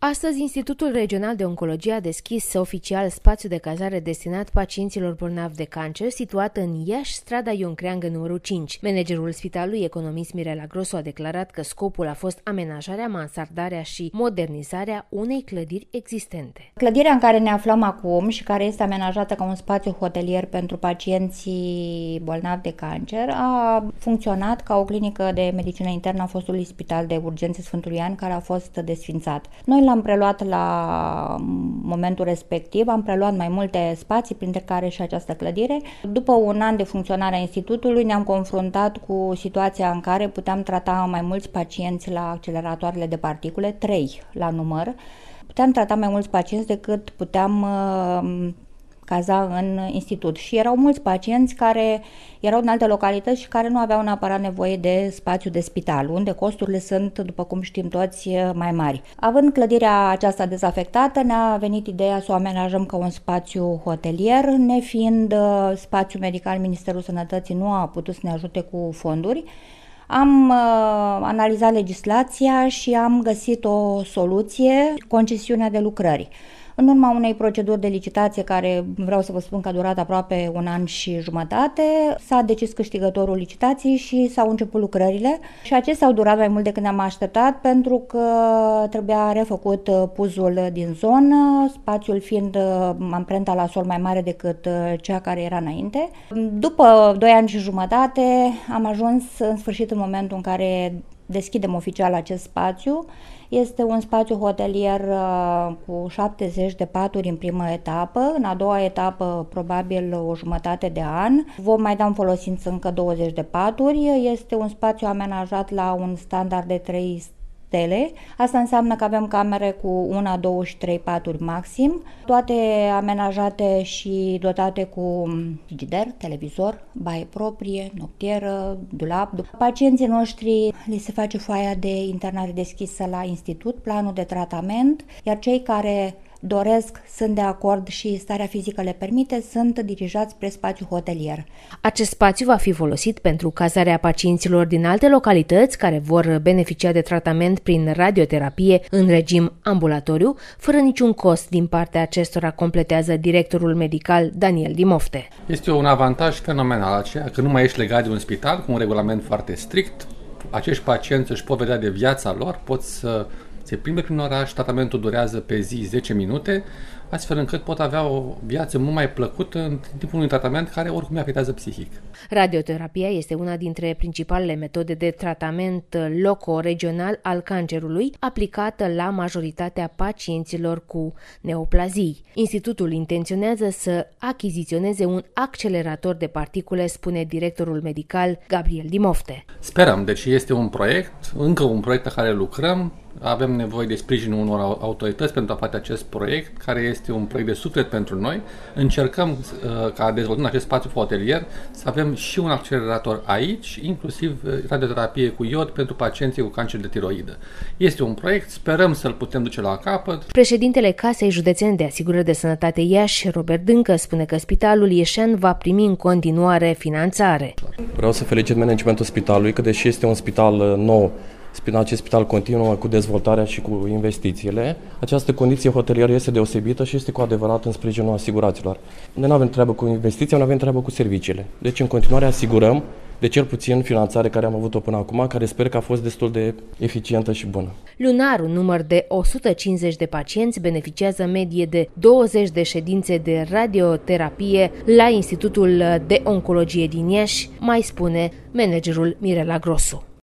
Astăzi, Institutul Regional de Oncologie a deschis oficial spațiu de cazare destinat pacienților bolnavi de cancer, situat în Iași, strada Ion Creangă, numărul 5. Managerul spitalului, economist Mirela Grosu, a declarat că scopul a fost amenajarea, mansardarea și modernizarea unei clădiri existente. Clădirea în care ne aflăm acum și care este amenajată ca un spațiu hotelier pentru pacienții bolnavi de cancer a funcționat ca o clinică de medicină internă a fostului spital de urgențe Sfântul Ioan, care a fost desfințat. Noi l-am preluat la momentul respectiv, am preluat mai multe spații, printre care și această clădire. După un an de funcționare a institutului, ne-am confruntat cu situația în care puteam trata mai mulți pacienți la acceleratoarele de particule, 3 la număr. Puteam trata mai mulți pacienți decât puteam caza în institut și erau mulți pacienți care erau în alte localități și care nu aveau neapărat nevoie de spațiu de spital, unde costurile sunt, după cum știm toți, mai mari. Având clădirea aceasta dezafectată, ne-a venit ideea să o amenajăm ca un spațiu hotelier, nefiind spațiu medical, Ministerul Sănătății nu a putut să ne ajute cu fonduri. Am analizat legislația și am găsit o soluție, concesiunea de lucrări. În urma unei proceduri de licitație care, vreau să vă spun că a durat aproape un an și jumătate, s-a decis câștigătorul licitației și s-au început lucrările. Și acestea au durat mai mult decât ne-am așteptat, pentru că trebuia refăcut puzul din zonă, spațiul fiind amprenta la sol mai mare decât cea care era înainte. După 2 ani și jumătate am ajuns în sfârșit în momentul în care deschidem oficial acest spațiu. Este un spațiu hotelier cu 70 de paturi în prima etapă, în a doua etapă probabil o jumătate de an. Vom mai da în folosință încă 20 de paturi. Este un spațiu amenajat la un standard de 3 stele. Asta înseamnă că avem camere cu 1, 2 și 3 paturi maxim, toate amenajate și dotate cu frigider, televizor, baie proprie, noptieră, dulap. Pacienții noștri li se face foaia de internare deschisă la institut, planul de tratament, iar cei care doresc, sunt de acord și starea fizică le permite, sunt dirijați spre spațiu hotelier. Acest spațiu va fi folosit pentru cazarea pacienților din alte localități care vor beneficia de tratament prin radioterapie în regim ambulatoriu, fără niciun cost din partea acestora, completează directorul medical Daniel Dimofte. Este un avantaj fenomenal aceea că nu mai ești legat de un spital cu un regulament foarte strict. Acești pacienți își pot vedea de viața lor, pot să se plimbe prin oraș, tratamentul durează pe zi 10 minute, astfel încât pot avea o viață mult mai plăcută în timpul unui tratament care oricum îi afectează psihic. Radioterapia este una dintre principalele metode de tratament loco-regional al cancerului, aplicată la majoritatea pacienților cu neoplazii. Institutul intenționează să achiziționeze un accelerator de particule, spune directorul medical Gabriel Dimofte. Sperăm, deci este un proiect, încă un proiect pe care lucrăm. Avem nevoie de sprijinul unor autorități pentru a face acest proiect, care este un proiect de suflet pentru noi. Încercăm ca dezvoltând acest spațiu hotelier să avem și un accelerator aici, inclusiv radioterapie cu iod pentru pacienții cu cancer de tiroidă. Este un proiect, sperăm să-l putem duce la capăt. Președintele Casei Județene de Asigurări de Sănătate Iași, Robert Dâncă, spune că Spitalul Ieșean va primi în continuare finanțare. Vreau să felicit managementul spitalului, că deși este un spital nou, acest spital continuă cu dezvoltarea și cu investițiile. Această condiție hotelieră este deosebită și este cu adevărat în sprijinul asiguraților. Noi nu avem treabă cu investiția, noi avem treabă cu serviciile. Deci în continuare asigurăm de cel puțin finanțare care am avut-o până acum, care sper că a fost destul de eficientă și bună. Lunar, un număr de 150 de pacienți beneficiază în medie de 20 de ședințe de radioterapie la Institutul de Oncologie din Iași, mai spune managerul Mirela Grosu.